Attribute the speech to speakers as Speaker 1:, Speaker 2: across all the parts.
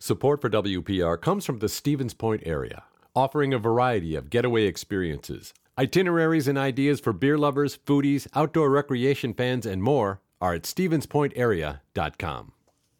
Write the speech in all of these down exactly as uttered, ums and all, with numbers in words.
Speaker 1: Support for W P R comes from the Stevens Point area, offering a variety of getaway experiences. Itineraries and ideas for beer lovers, foodies, outdoor recreation fans, and more are at stevens point area dot com.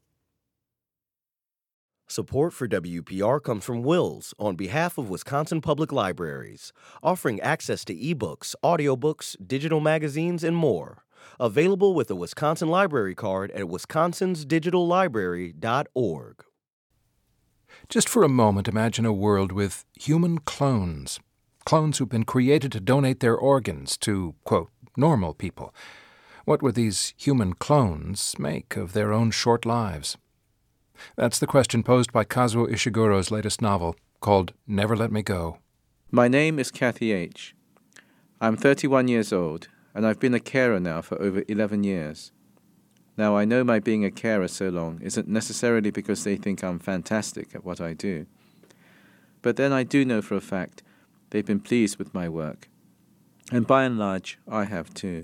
Speaker 2: Support for W P R comes from Wills on behalf of Wisconsin Public Libraries, offering access to ebooks, audiobooks, digital magazines, and more. Available with a Wisconsin Library Card at wisconsins digital library dot org.
Speaker 3: Just for a moment, imagine a world with human clones. Clones who've been created to donate their organs to, quote, normal people. What would these human clones make of their own short lives? That's the question posed by Kazuo Ishiguro's latest novel, called Never Let Me Go.
Speaker 4: My name is Kathy H. I'm thirty-one years old, and I've been a carer now for over eleven years. Now, I know my being a carer so long isn't necessarily because they think I'm fantastic at what I do. But then I do know for a fact they've been pleased with my work. And by and large, I have too.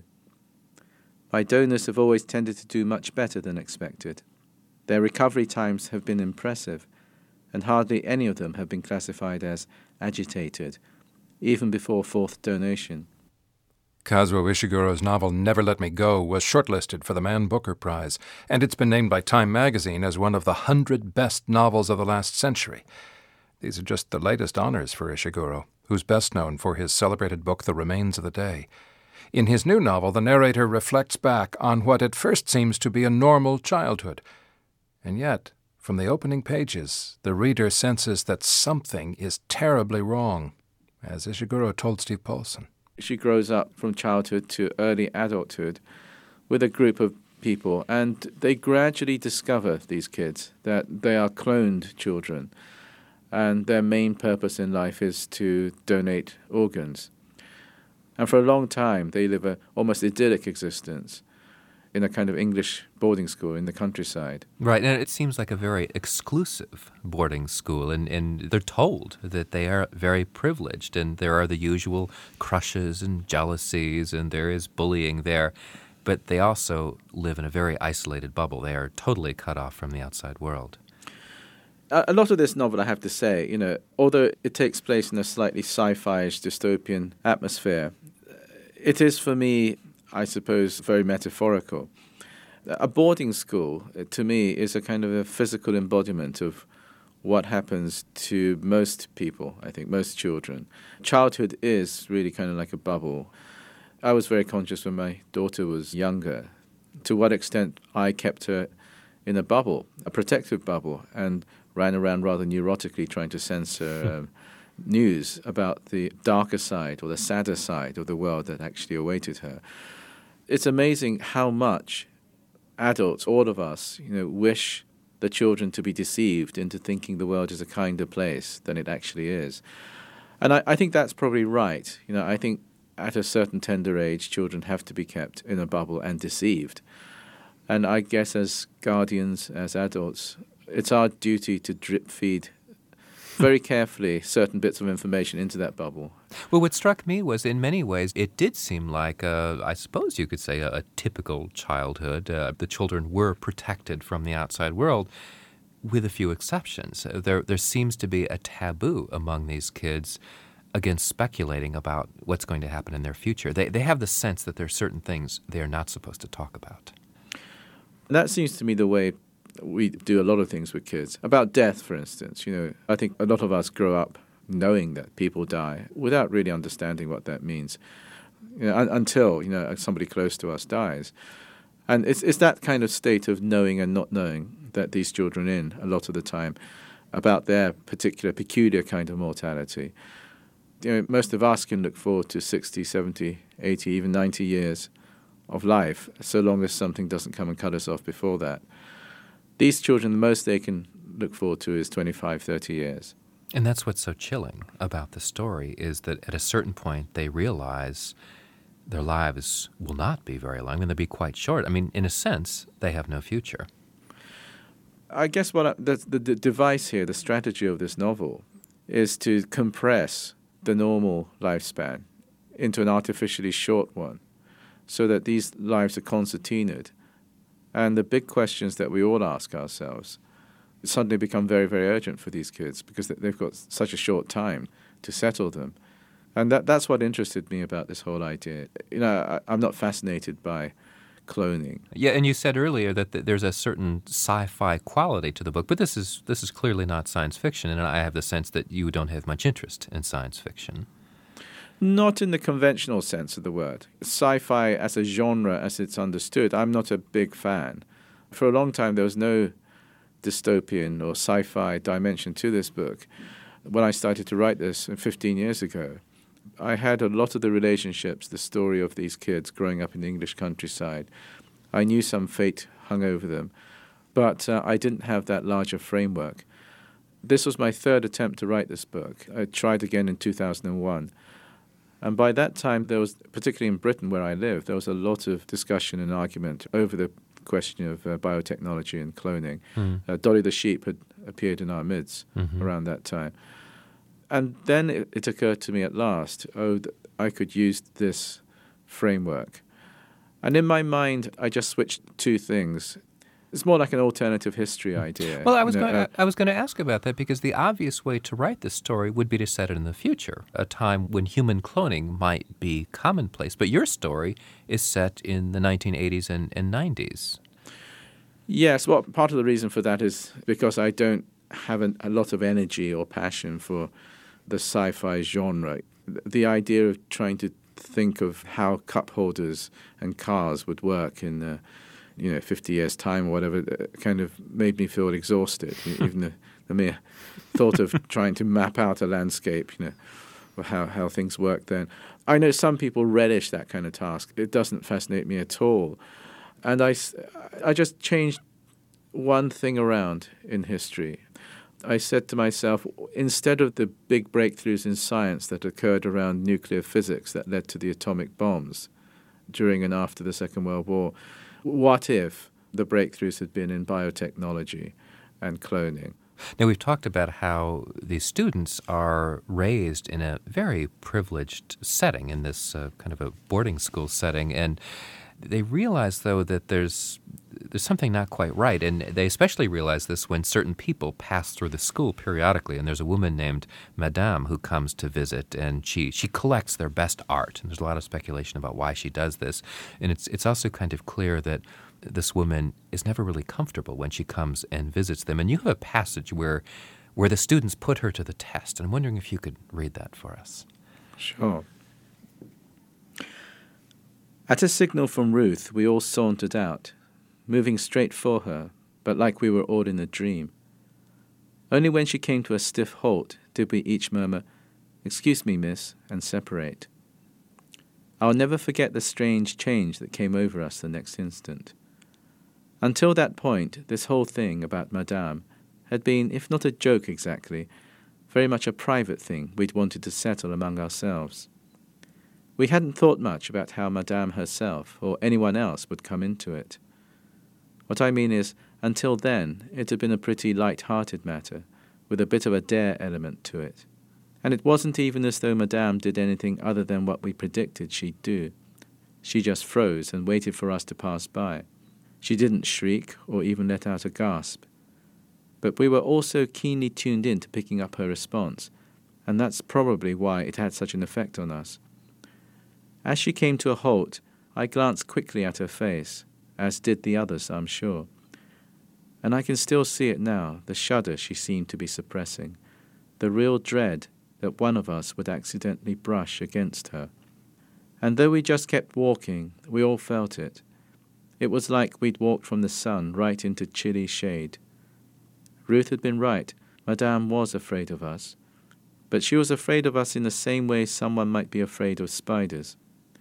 Speaker 4: My donors have always tended to do much better than expected. Their recovery times have been impressive, and hardly any of them have been classified as agitated, even before fourth donation.
Speaker 3: Kazuo Ishiguro's novel Never Let Me Go was shortlisted for the Man Booker Prize, and it's been named by Time magazine as one of the hundred best novels of the last century. These are just the latest honors for Ishiguro, who's best known for his celebrated book The Remains of the Day. In his new novel, the narrator reflects back on what at first seems to be a normal childhood. And yet, from the opening pages, the reader senses that something is terribly wrong, as Ishiguro told Steve Paulson.
Speaker 4: She grows up from childhood to early adulthood with a group of people, and they gradually discover, these kids, that they are cloned children, and their main purpose in life is to donate organs. And for a long time, they live an almost idyllic existence in a kind of English boarding school in the countryside.
Speaker 5: Right, and it seems like a very exclusive boarding school, and, and they're told that they are very privileged, and there are the usual crushes and jealousies, and there is bullying there, but they also live in a very isolated bubble. They are totally cut off from the outside world.
Speaker 4: A lot of this novel, I have to say, you know, although it takes place in a slightly sci-fi-ish dystopian atmosphere, it is, for me, I suppose, very metaphorical. A boarding school, to me, is a kind of a physical embodiment of what happens to most people, I think, most children. Childhood is really kind of like a bubble. I was very conscious when my daughter was younger to what extent I kept her in a bubble, a protective bubble, and ran around rather neurotically trying to censor um, news about the darker side or the sadder side of the world that actually awaited her. It's amazing how much adults, all of us, you know, wish the children to be deceived into thinking the world is a kinder place than it actually is. And I, I think that's probably right. You know, I think at a certain tender age, children have to be kept in a bubble and deceived. And I guess as guardians, as adults, it's our duty to drip feed very carefully certain bits of information into that bubble.
Speaker 5: Well, what struck me was, in many ways, it did seem like, a, I suppose you could say, a, a typical childhood. Uh, the children were protected from the outside world, with a few exceptions. There, there seems to be a taboo among these kids against speculating about what's going to happen in their future. They, they have the sense that there are certain things they are not supposed to talk about.
Speaker 4: That seems to me the way we do a lot of things with kids. About death, for instance, you know, I think a lot of us grow up knowing that people die without really understanding what that means, you know, un- until, you know, somebody close to us dies. And it's it's that kind of state of knowing and not knowing that these children are in a lot of the time about their particular peculiar kind of mortality. You know, most of us can look forward to sixty, seventy, eighty, even ninety years of life, so long as something doesn't come and cut us off before that. These children, the most they can look forward to is twenty-five, thirty years.
Speaker 5: And that's what's so chilling about the story, is that at a certain point they realize their lives will not be very long, and they'll be quite short. I mean, in a sense, they have no future.
Speaker 4: I guess what I, the, the, the device here, the strategy of this novel, is to compress the normal lifespan into an artificially short one, so that these lives are concertinaed. And the big questions that we all ask ourselves suddenly become very, very urgent for these kids because they've got such a short time to settle them. And that that's what interested me about this whole idea. You know, I, I'm not fascinated by cloning.
Speaker 5: Yeah, and you said earlier that th- there's a certain sci-fi quality to the book, but this is this is clearly not science fiction, and I have the sense that you don't have much interest in science fiction.
Speaker 4: Not in the conventional sense of the word. Sci-fi as a genre, as it's understood, I'm not a big fan. For a long time, there was no dystopian or sci-fi dimension to this book. When I started to write this fifteen years ago, I had a lot of the relationships, the story of these kids growing up in the English countryside. I knew some fate hung over them, but uh, I didn't have that larger framework. This was my third attempt to write this book. I tried again in two thousand one. And by that time, there was, particularly in Britain where I live, there was a lot of discussion and argument over the question of uh, biotechnology and cloning. Mm. Uh, Dolly the sheep had appeared in our midst mm-hmm. around that time. And then it, it occurred to me at last, oh, th- I could use this framework. And in my mind, I just switched two things. It's more like an alternative history idea.
Speaker 5: Well, I was
Speaker 4: you know,
Speaker 5: going.
Speaker 4: uh,
Speaker 5: I was going to ask about that because the obvious way to write this story would be to set it in the future, a time when human cloning might be commonplace. But your story is set in the nineteen eighties and, and nineties.
Speaker 4: Yes, well, part of the reason for that is because I don't have an, a lot of energy or passion for the sci-fi genre. The idea of trying to think of how cup holders and cars would work in the you know, fifty years' time or whatever, kind of made me feel exhausted. Even the, the mere thought of trying to map out a landscape, you know, or how, how things work then. I know some people relish that kind of task. It doesn't fascinate me at all. And I, I just changed one thing around in history. I said to myself, instead of the big breakthroughs in science that occurred around nuclear physics that led to the atomic bombs during and after the Second World War, what if the breakthroughs had been in biotechnology and cloning?
Speaker 5: Now, we've talked about how these students are raised in a very privileged setting, in this uh, kind of a boarding school setting, and they realize, though, that there's there's something not quite right, and they especially realize this when certain people pass through the school periodically, and there's a woman named Madame who comes to visit, and she, she collects their best art, and there's a lot of speculation about why she does this, and it's it's also kind of clear that this woman is never really comfortable when she comes and visits them, and you have a passage where where the students put her to the test, and I'm wondering if you could read that for us.
Speaker 4: Sure. At a signal from Ruth, we all sauntered out, moving straight for her, but like we were all in a dream. Only when she came to a stiff halt did we each murmur, "Excuse me, miss," and separate. I'll never forget the strange change that came over us the next instant. Until that point, this whole thing about Madame had been, if not a joke exactly, very much a private thing we'd wanted to settle among ourselves. We hadn't thought much about how Madame herself or anyone else would come into it. What I mean is, until then, it had been a pretty light-hearted matter, with a bit of a dare element to it. And it wasn't even as though Madame did anything other than what we predicted she'd do. She just froze and waited for us to pass by. She didn't shriek or even let out a gasp. But we were also keenly tuned in to picking up her response, and that's probably why it had such an effect on us. As she came to a halt, I glanced quickly at her face, as did the others, I'm sure. And I can still see it now, the shudder she seemed to be suppressing, the real dread that one of us would accidentally brush against her. And though we just kept walking, we all felt it. It was like we'd walked from the sun right into chilly shade. Ruth had been right. Madame was afraid of us. But she was afraid of us in the same way someone might be afraid of spiders.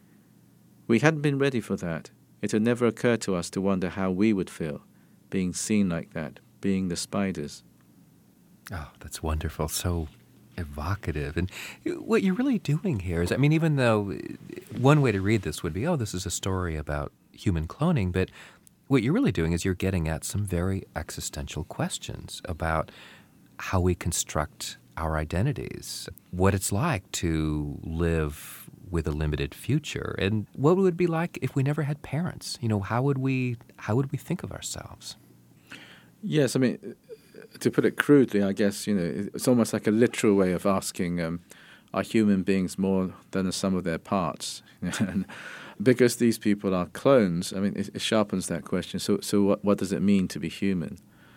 Speaker 4: We hadn't been ready for that. It had never occurred to us to wonder how we would feel, being seen like that, being the spiders.
Speaker 5: Oh, that's wonderful. So evocative. And what you're really doing here is, I mean, even though one way to read this would be, oh, this is a story about human cloning, but what you're really doing is you're getting at some very existential questions about how we construct our identities, what it's like to live with a limited future, and what would it be like if we never had parents? You know, how would we how would we think of ourselves?
Speaker 4: Yes, I mean, to put it crudely, I guess, you know, it's almost like a literal way of asking, um, are human beings more than the sum of their parts? And because these people are clones, I mean, it, it sharpens that question. So, so what, what does it mean to be human?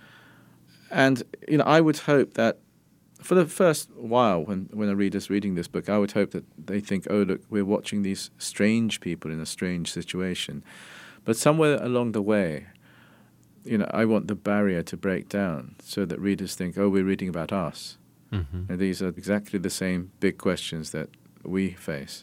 Speaker 4: And, you know, I would hope that for the first while, when, when a reader's reading this book, I would hope that they think, oh, look, we're watching these strange people in a strange situation. But somewhere along the way, you know, I want the barrier to break down so that readers think, oh, we're reading about us. Mm-hmm. And these are exactly the same big questions that we face.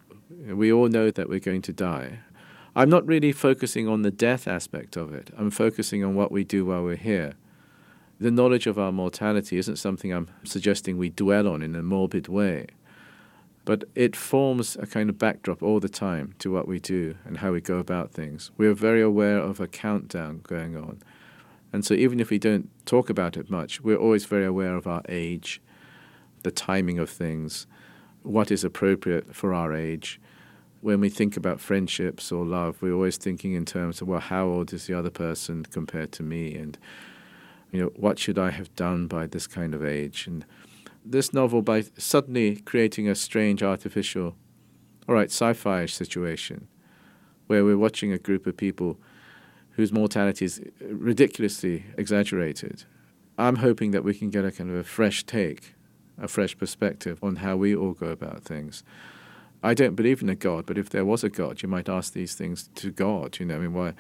Speaker 4: We all know that we're going to die. I'm not really focusing on the death aspect of it. I'm focusing on what we do while we're here. The knowledge of our mortality isn't something I'm suggesting we dwell on in a morbid way, but it forms a kind of backdrop all the time to what we do and how we go about things. We're very aware of a countdown going on. And so even if we don't talk about it much, we're always very aware of our age, the timing of things, what is appropriate for our age. When we think about friendships or love, we're always thinking in terms of, well, how old is the other person compared to me? And, you know, what should I have done by this kind of age? And this novel, by suddenly creating a strange, artificial, all right, sci-fi-ish situation, where we're watching a group of people whose mortality is ridiculously exaggerated, I'm hoping that we can get a kind of a fresh take, a fresh perspective on how we all go about things. I don't believe in a God, but if there was a God, you might ask these things to God. You know, I mean, why?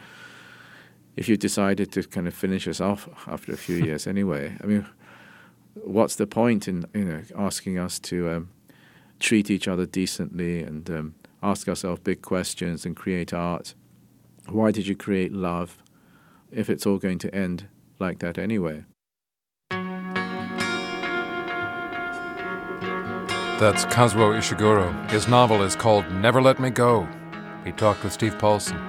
Speaker 4: If you decided to kind of finish us off after a few years anyway, I mean, what's the point in, you know, asking us to um, treat each other decently and um, ask ourselves big questions and create art? Why did you create love if it's all going to end like that anyway?
Speaker 3: That's Kazuo Ishiguro. His novel is called Never Let Me Go. He talked with Steve Paulson.